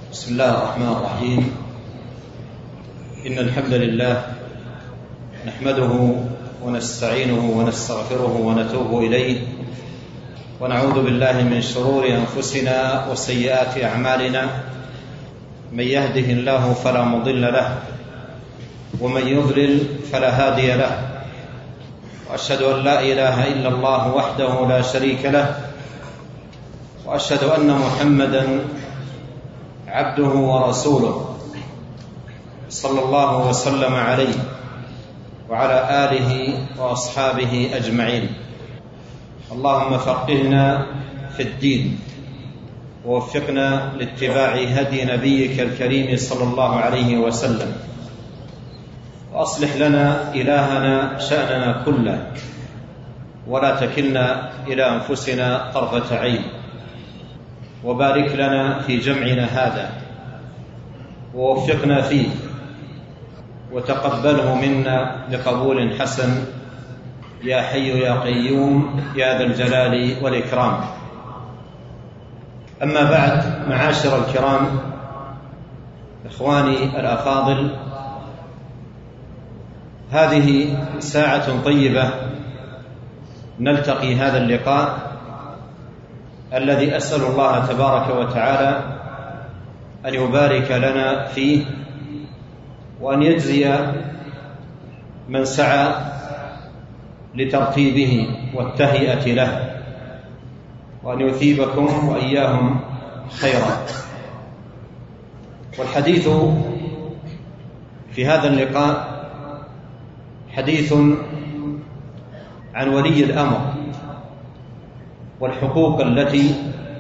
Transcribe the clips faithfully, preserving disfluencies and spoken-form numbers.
بسم الله الرحمن الرحيم. إن الحمد لله نحمده ونستعينه ونستغفره ونتوب إليه، ونعوذ بالله من شرور أنفسنا وسيئات أعمالنا. من يهده الله فلا مضل له، ومن يضلل فلا هادي له، وأشهد أن لا إله إلا الله وحده لا شريك له، وأشهد أن محمدًا عبده ورسوله صلى الله وسلم عليه وعلى آله وأصحابه أجمعين. اللهم فقهنا في الدين، ووفقنا لاتباع هدي نبيك الكريم صلى الله عليه وسلم، وأصلح لنا إلهنا شأننا كله، ولا تكلنا إلى أنفسنا طرفة عين، وبارك لنا في جمعنا هذا ووفقنا فيه، وتقبله منا بقبول حسن يا حي يا قيوم يا ذا الجلال والإكرام. أما بعد، معاشر الكرام، إخواني الأفاضل، هذه ساعة طيبة نلتقي هذا اللقاء الذي أسأل الله تبارك وتعالى أن يبارك لنا فيه، وأن يجزي من سعى لترتيبه والتهيئة له، وأن يثيبكم وإياهم خيرا. والحديث في هذا اللقاء حديث عن ولي الأمر والحقوق التي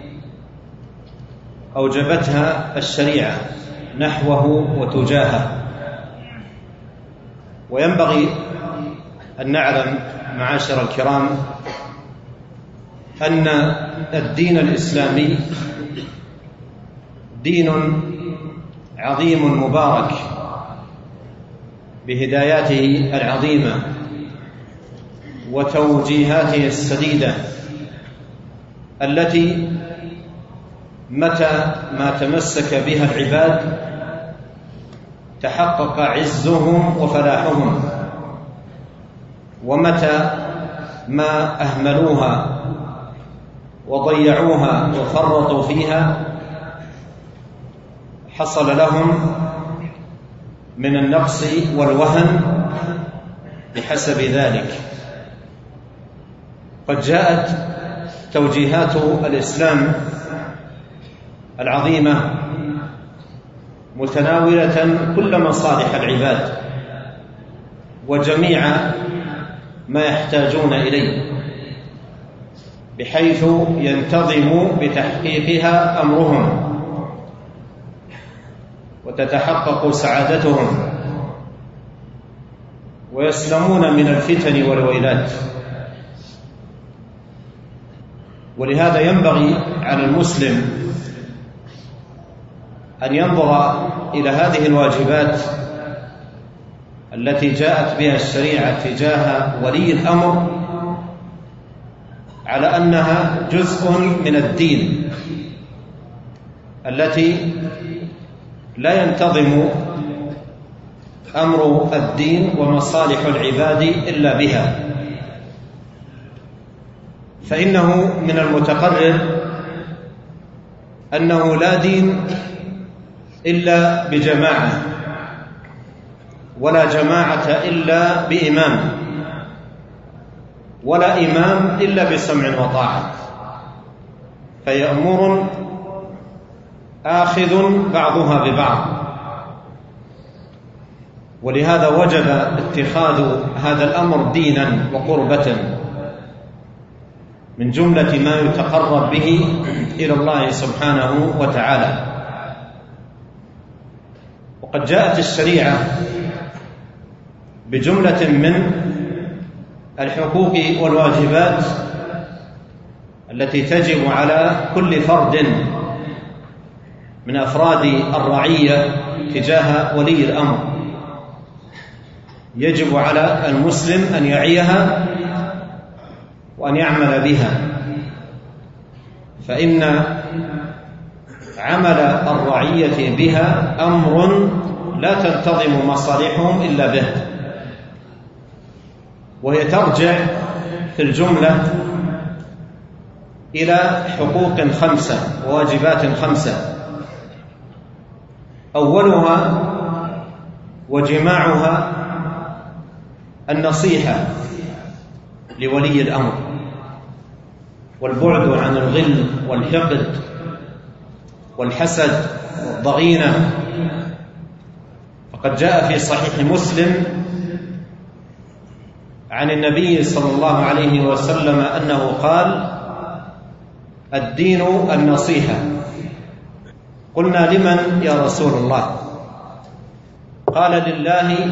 أوجبتها الشريعة نحوه وتجاهه. وينبغي أن نعلم معاشر الكرام أن الدين الإسلامي دين عظيم مبارك بهداياته العظيمة وتوجيهاته السديدة، التي متى ما تمسك بها العباد تحقق عزهم وفلاحهم، ومتى ما أهملوها وضيعوها وفرطوا فيها حصل لهم من النقص والوهن بحسب ذلك. قد جاءت توجيهات الإسلام العظيمة متناولة كل مصالح العباد وجميع ما يحتاجون إليه، بحيث ينتظم بتحقيقها أمرهم وتتحقق سعادتهم ويسلمون من الفتن والويلات. ولهذا ينبغي على المسلم أن ينظر إلى هذه الواجبات التي جاءت بها الشريعة تجاه ولي الأمر على أنها جزء من الدين، التي لا ينتظم أمر الدين ومصالح العباد إلا بها. فإنه من المتقرر أنه لا دين إلا بجماعة، ولا جماعة إلا بإمام، ولا إمام إلا بسمع وطاعة، فيأمر آخذ بعضها ببعض. ولهذا وجب اتخاذ هذا الأمر دينا وقربة من جملة ما يتقرب به إلى الله سبحانه وتعالى. وقد جاءت الشريعة بجملة من الحقوق والواجبات التي تجب على كل فرد من أفراد الرعية تجاه ولي الأمر. يجب على المسلم أن يعيها وأن يعمل بها، فإن عمل الرعية بها أمر لا تنتظم مصالحهم إلا به، وهي ترجع في الجملة إلى حقوق خمسة وواجبات خمسة، أولها وجماعها النصيحة لولي الأمر، والبعد عن الغل والحقد والحسد والضغينة. فقد جاء في صحيح مسلم عن النبي صلى الله عليه وسلم أنه قال: الدين النصيحة. قلنا: لمن يا رسول الله؟ قال: لله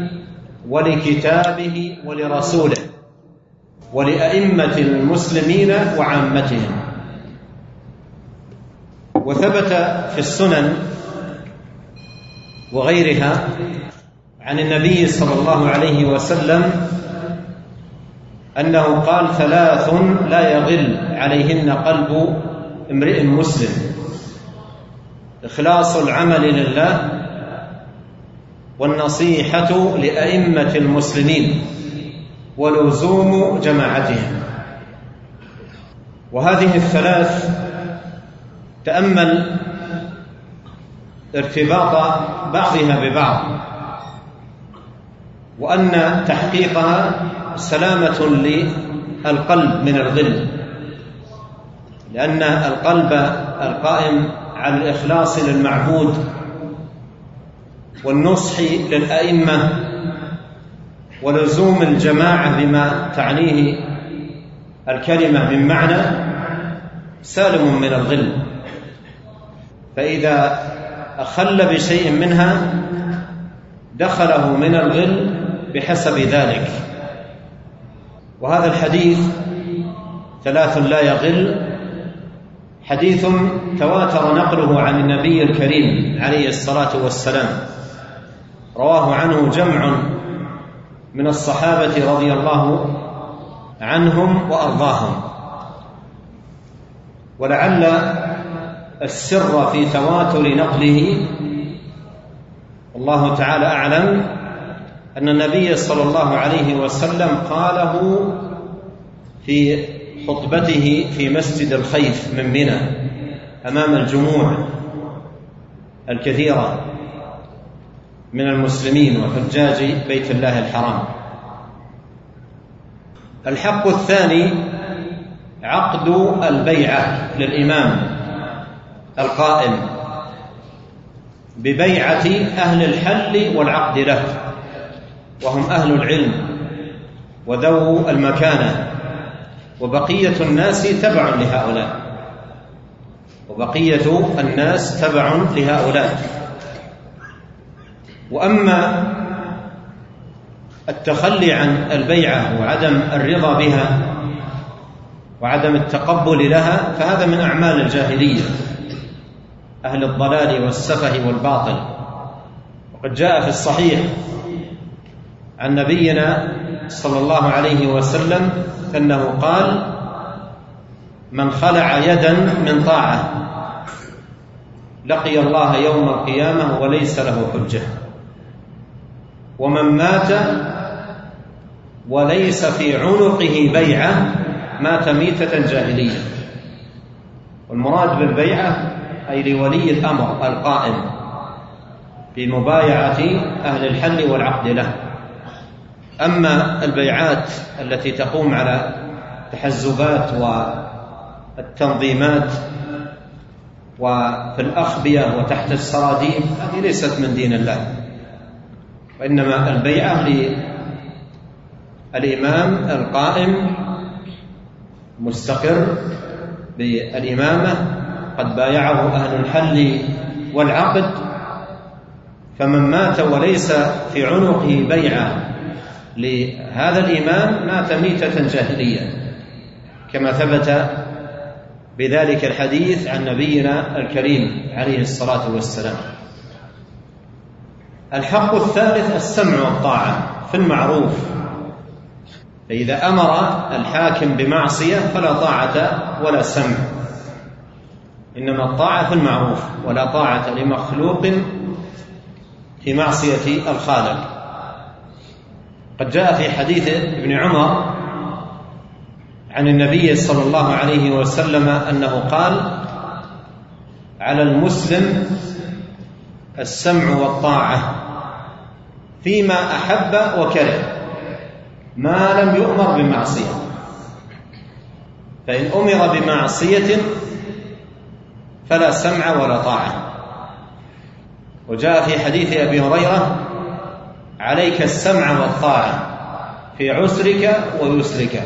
ولكتابه ولرسوله ولأئمة المسلمين وعامتهم. وثبت في السنن وغيرها عن النبي صلى الله عليه وسلم أنه قال: ثلاث لا يغل عليهن قلب امرئ مسلم: إخلاص العمل لله، والنصيحة لأئمة المسلمين، ولزوم جماعتهم. وهذه الثلاث تأمل ارتباط بعضها ببعض، وأن تحقيقها سلامة للقلب من الغل، لأن القلب القائم على الإخلاص للمعبود والنصح للأئمة ولزوم الجماعة بما تعنيه الكلمة من معنى سالم من الغل. فإذا أخل بشيء منها دخله من الغل بحسب ذلك. وهذا الحديث ثلاث لا يغل حديث تواتر نقله عن النبي الكريم عليه الصلاة والسلام، رواه عنه جمع من الصحابة رضي الله عنهم وأرضاهم. ولعل السر في تواتر نقله والله تعالى أعلم أن النبي صلى الله عليه وسلم قاله في خطبته في مسجد الخيف من منى أمام الجموع الكثيرة من المسلمين وحجاج بيت الله الحرام. الحق الثاني عقد البيعة للإمام القائم ببيعة أهل الحل والعقد له، وهم أهل العلم وذو المكانة، وبقية الناس تبع لهؤلاء وبقية الناس تبع لهؤلاء. وأما التخلي عن البيعة وعدم الرضا بها وعدم التقبل لها فهذا من أعمال الجاهلية، أهل الضلال والسفه والباطل. وقد جاء في الصحيح عن نبينا صلى الله عليه وسلم أنه قال: من خلع يدا من طاعة لقي الله يوم القيامة وليس له حجة، ومن مات وليس في عنقه بيعة مات ميتة جاهلية. والمراد بالبيعة أي لولي الأمر القائم بمبايعة أهل الحل والعقد له. أما البيعات التي تقوم على تحزبات والتنظيمات وفي الأخبية وتحت السراديب هذه ليست من دين الله، وإنما البيعة للإمام القائم مستقر بالإمامة قد بايعه أهل الحل والعقد، فمن مات وليس في عنقه بيعة لهذا الإمام مات ميتة جاهلية، كما ثبت بذلك الحديث عن نبينا الكريم عليه الصلاة والسلام. الحق الثالث السمع والطاعة في المعروف، فإذا أمر الحاكم بمعصية فلا طاعة ولا سمع، إنما الطاعة في المعروف، ولا طاعة لمخلوق في معصية الخالق. قد جاء في حديث ابن عمر عن النبي صلى الله عليه وسلم أنه قال: على المسلم السمع والطاعة فيما أحب وكره ما لم يؤمر بمعصية، فإن أمر بمعصية فلا سمع ولا طاعة. وجاء في حديث أبي هريرة: عليك السمع والطاعة في عسرك ويسرك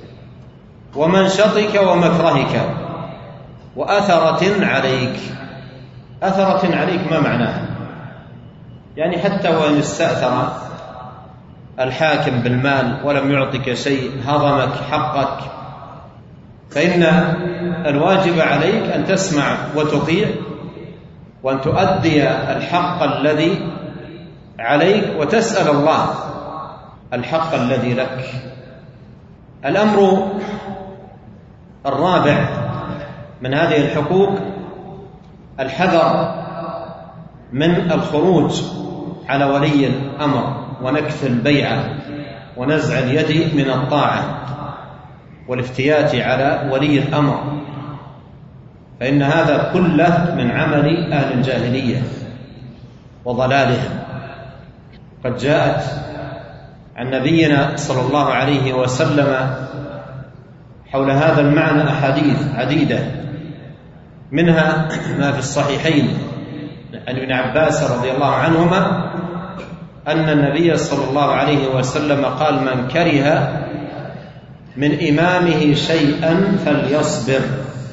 ومنشطك ومكرهك وأثرة عليك. أثرة عليك ما معناها؟ يعني حتى وإن استأثر الحاكم بالمال ولم يعطك شيء، هضمك حقك، فإن الواجب عليك أن تسمع وتطيع، وأن تؤدي الحق الذي عليك، وتسأل الله الحق الذي لك. الأمر الرابع من هذه الحقوق الحذر من الخروج على ولي الأمر ونكث البيعة ونزع اليد من الطاعة والافتيات على ولي الأمر، فإن هذا كله من عمل أهل الجاهلية وضلالهم. قد جاءت عن نبينا صلى الله عليه وسلم حول هذا المعنى أحاديث عديدة، منها ما في الصحيحين عن ابن عباس رضي الله عنهما أن النبي صلى الله عليه وسلم قال: من كره من إمامه شيئا فليصبر،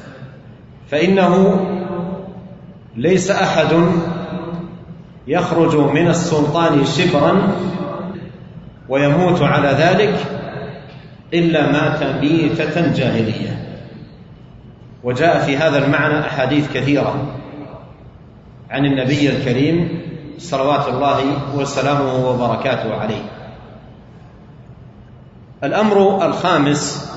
فإنه ليس أحد يخرج من السلطان شبرا ويموت على ذلك إلا مات ميتة جاهلية. وجاء في هذا المعنى أحاديث كثيرة عن النبي الكريم صلوات الله وسلامه وبركاته عليه. الأمر الخامس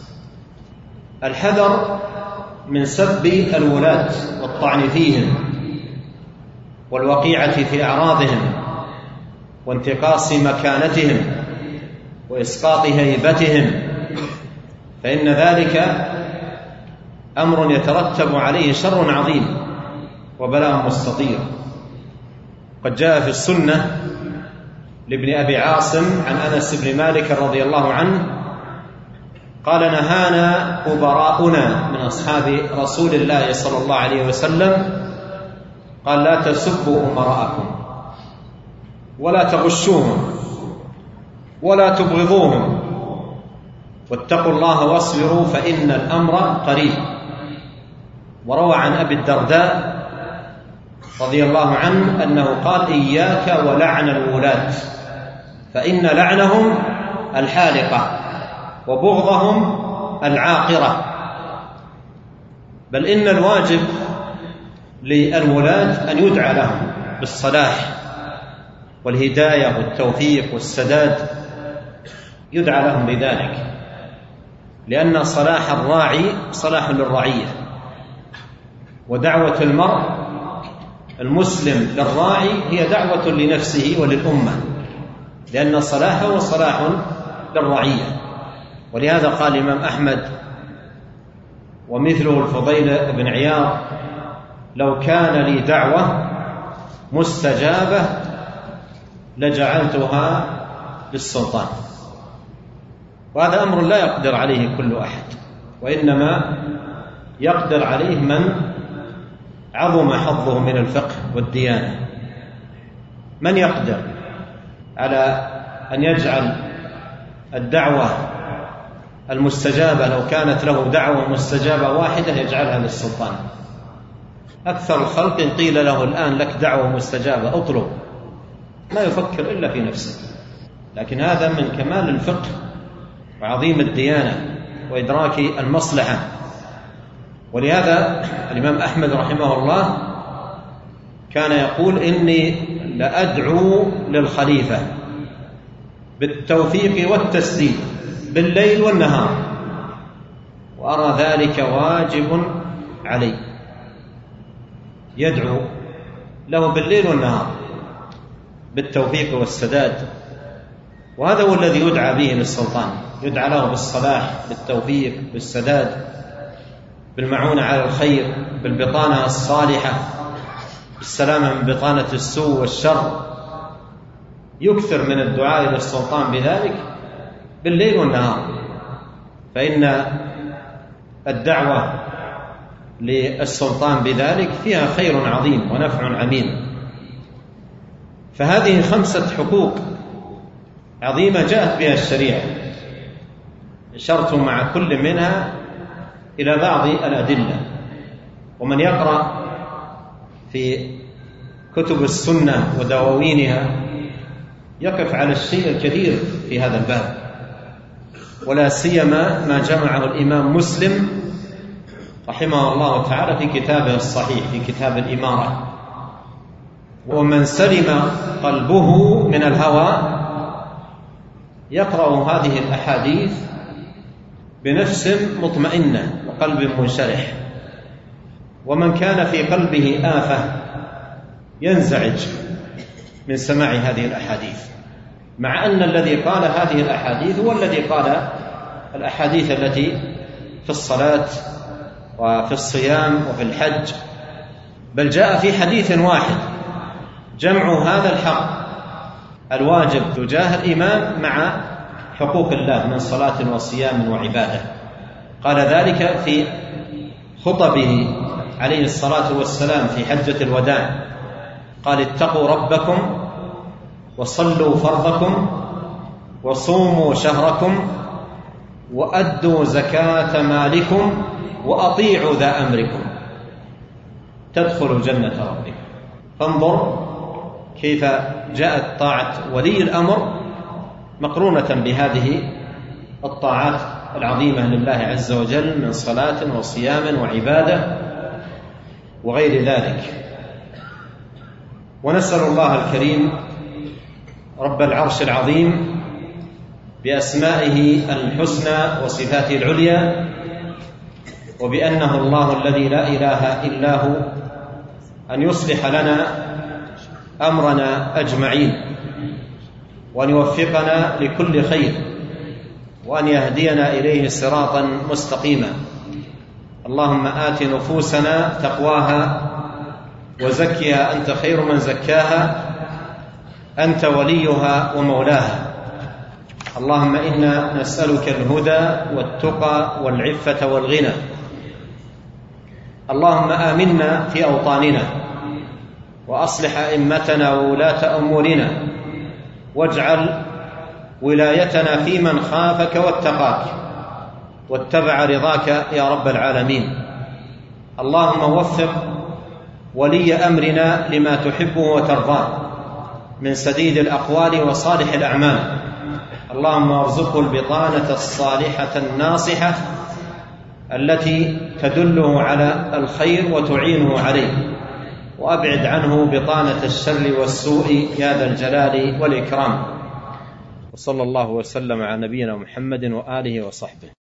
الحذر من سب الولاة والطعن فيهم والوقيعة في أعراضهم وانتقاص مكانتهم وإسقاط هيبتهم، فإن ذلك أمر يترتب عليه شر عظيم وبلاء مستطير. قد جاء في السنة لابن أبي عاصم عن أنس بن مالك رضي الله عنه قال: نهانا كبراؤنا من أصحاب رسول الله صلى الله عليه وسلم، قال: لا تسبوا أمراءكم ولا تغشوهم ولا تبغضوهم واتقوا الله واصبروا فإن الأمر قريب. وروى عن أبي الدرداء رضي الله عنه أنه قال: إياك ولعن الولاة فإن لعنهم الحالقة وبغضهم العاقرة. بل إن الواجب للولاة أن يدعى لهم بالصلاح والهداية والتوفيق والسداد، يدعى لهم بذلك، لأن صلاح الراعي صلاح للرعية، ودعوة المرء المسلم للراعي هي دعوة لنفسه وللأمة، لأن صلاحه صلاح للرعية. ولهذا قال الإمام أحمد ومثله الفضيل بن عياض: لو كان لي دعوة مستجابة لجعلتها للسلطان. وهذا أمر لا يقدر عليه كل أحد، وإنما يقدر عليه من عظم حظه من الفقه والديانة. من يقدر على أن يجعل الدعوة المستجابة، لو كانت له دعوة مستجابة واحدة، يجعلها للسلطان؟ أكثر الخلق قيل له الآن لك دعوة مستجابة اطلب، ما يفكر إلا في نفسه. لكن هذا من كمال الفقه وعظيم الديانة وإدراك المصلحة. ولهذا الإمام أحمد رحمه الله كان يقول: إني لأدعو للخليفة بالتوفيق والتسديد بالليل والنهار، وأرى ذلك واجب علي. يدعو له بالليل والنهار بالتوفيق والسداد، وهذا هو الذي يدعى به للسلطان، يدعى له بالصلاح، بالتوفيق، بالسداد، بالمعونة على الخير، بالبطانة الصالحة، بالسلامة من بطانة السوء والشر. يكثر من الدعاء للسلطان بذلك بالليل والنهار، فإن الدعوة للسلطان بذلك فيها خير عظيم ونفع عميم. فهذه خمسة حقوق عظيمة جاءت بها الشريعة، أشرت مع كل منها إلى بعض الأدلة. ومن يقرأ في كتب السنة ودواوينها يقف على الشيء الكثير في هذا الباب، ولا سيما ما جمعه الإمام مسلم رحمه الله تعالى في كتابه الصحيح، في كتاب الإمارة. ومن سلم قلبه من الهوى يقرأ هذه الأحاديث بنفس مطمئنة وقلب منشرح. ومن كان في قلبه آفة ينزعج من سماع هذه الأحاديث، مع أن الذي قال هذه الأحاديث هو الذي قال الأحاديث التي في الصلاة وفي الصيام وفي الحج، بل جاء في حديث واحد جمع هذا الحق الواجب تجاه الإمام مع حقوق الله من صلاة وصيام وعبادة. قال ذلك في خطبه عليه الصلاة والسلام في حجة الوداع، قال: اتقوا ربكم وصلوا فرضكم وصوموا شهركم وأدوا زكاة مالكم وأطيعوا ذا أمركم تدخلوا جنة ربكم. فانظر كيف جاءت طاعة ولي الأمر مقرونة بهذه الطاعات العظيمة لله عز وجل من صلاة وصيام وعبادة وغير ذلك. ونسأل الله الكريم رب العرش العظيم بأسمائه الحسنى وصفاته العليا، وبأنه الله الذي لا إله إلا هو، أن يصلح لنا أمرنا أجمعين، وأن يوفقنا لكل خير، وأن يهدينا إليه صراطا مستقيما. اللهم آت نفوسنا تقواها وزكها أنت خير من زكاها، أنت وليها ومولاها. اللهم إنا نسألك الهدى والتقى والعفة والغنى. اللهم آمنا في أوطاننا، وأصلح أئمتنا وولاة أمورنا، واجعل ولايتنا في من خافك واتقاك واتبع رضاك يا رب العالمين. اللهم وفق ولي أمرنا لما تحبه وترضاه من سديد الأقوال وصالح الأعمال. اللهم ارزقه البطانة الصالحة الناصحة التي تدله على الخير وتعينه عليه، وأبعد عنه بطانة الشر والسوء يا ذا الجلال والإكرام. وصلى الله وسلم على نبينا محمد وآله وصحبه.